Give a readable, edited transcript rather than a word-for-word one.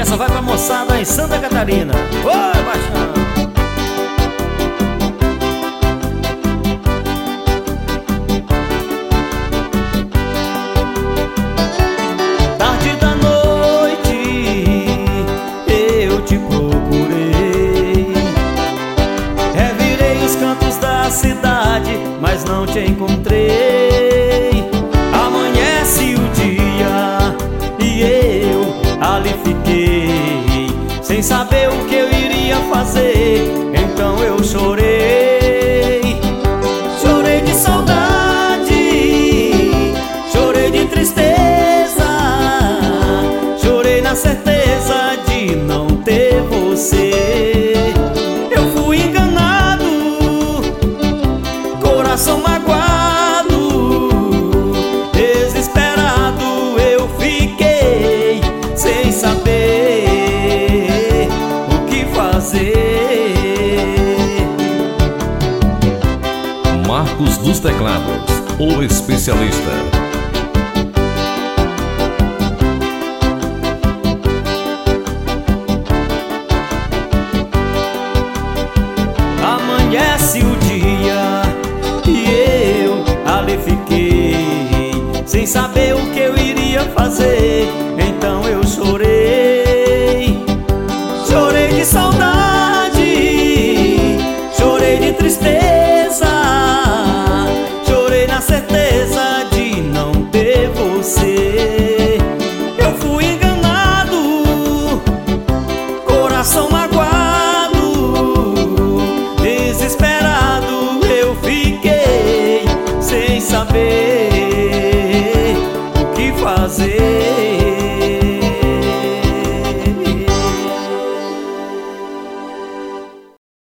essa vai pra moçada em Santa Catarina. Oi, baixão! Tarde da noite eu te procurei, revirei os cantos da cidade, mas não te encontrei. Amanhece o dia e eu ali fiquei, sem saber o que eu iria fazer. Então eu chorei, chorei de saudade, chorei de tristeza, chorei na certeza de não ter você. Eu fui enganado, coração magoado, desesperado eu fiquei, sem saber o que fazer. Marcos dos Teclados, o especialista. Amanhece o dia e eu ali fiquei, sem saber o que eu iria fazer.